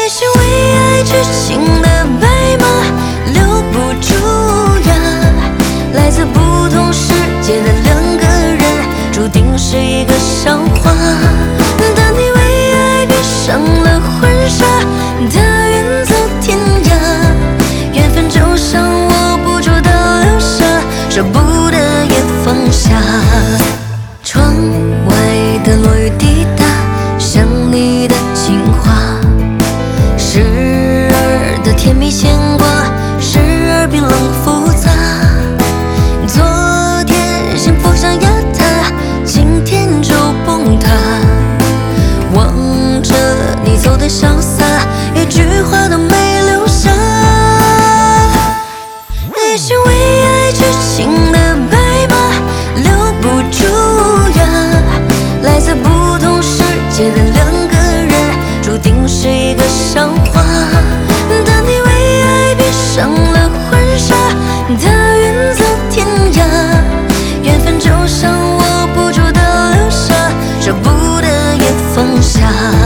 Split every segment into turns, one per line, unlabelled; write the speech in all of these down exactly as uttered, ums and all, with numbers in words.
也许为爱痴情的白马留不住呀，来自不同世界的两个人，注定是一个笑话。但你为爱披上了婚纱，他远走天涯，缘分就像握不住的流沙，舍不得也放下。窗外的落雨滴答，想你的情话，时而的甜蜜牵挂，时而冰冷复杂。昨天幸福像压塌，今天就崩塌。望着你走的潇洒，一句话都没留下。也许为爱痴情的白马留不住呀，来自不同世界的两个人，注定是一个笑话。但你为爱披上了婚纱，他远走天涯，缘分就像握不住的流沙，舍不得也放下。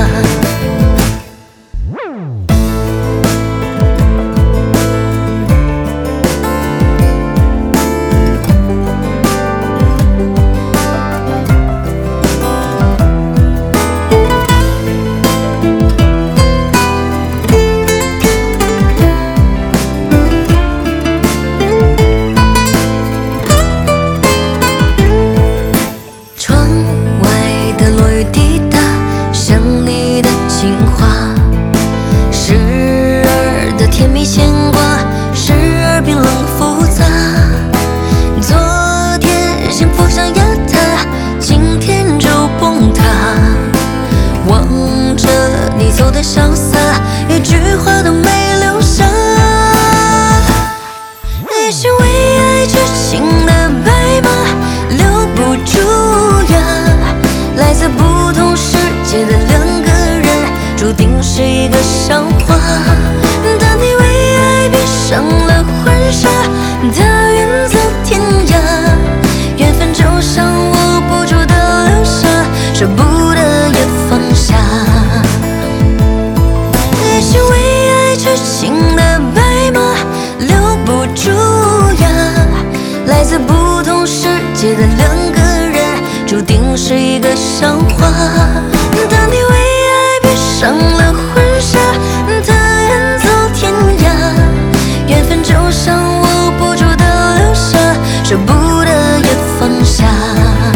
甜蜜牵挂，时而冰冷复杂。昨天幸福像压塌，今天就崩塌。望着你走的潇洒，一句话都没留下。也许为爱痴情的白马留不住呀，来自不同世界的两个人，注定是一个笑话。但你为爱披上了婚纱，他远走天涯，缘分就像握不住的流沙，舍不得也放下。也许为爱痴情的白马留不住呀，来自不同世界的两个人，注定是一个笑话。但你为爱披上了婚纱，他远走天涯，缘分就像握不住的流沙，舍不得也放下。